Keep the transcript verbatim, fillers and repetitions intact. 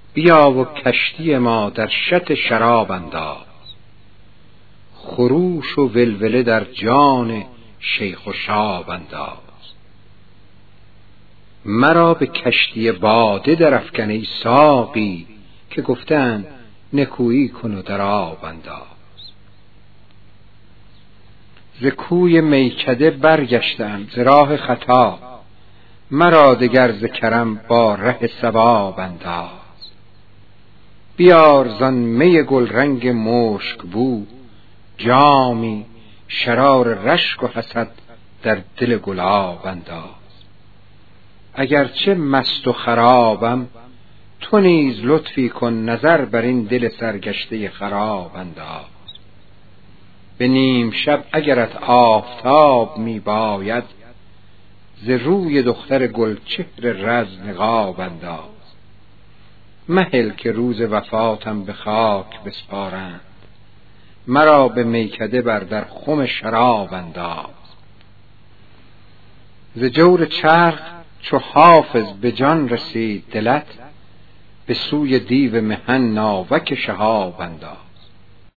بیا و کشتی ما در شط شراب انداز، خروش و ولوله در جان شیخ و شاب انداز. مرا به کشتی باده در افکن ای ساقی، که گفتند نکویی کن و در آب انداز. ز کوی میکده برگشتم ز راه خطا، مرا دگر ز کرم با ره ثواب انداز. بیار زان می گل رنگ مشک بو جامی، شرار رشک و حسد در دل گلاب انداز. اگرچه مست و خرابم تو نیز لطفی کن، نظر بر این دل سرگشته خراب انداز. به نیم شب اگرت آفتاب می باید، ز روی دختر گلچهر رز نقاب انداز. مهل که روز وفاتم به خاک بسپارند، مرا به میکده بر در خم شراب انداز. ز جور چرخ چو حافظ به جان رسید دلت، به سوی دیو محن ناوک شهاب انداز.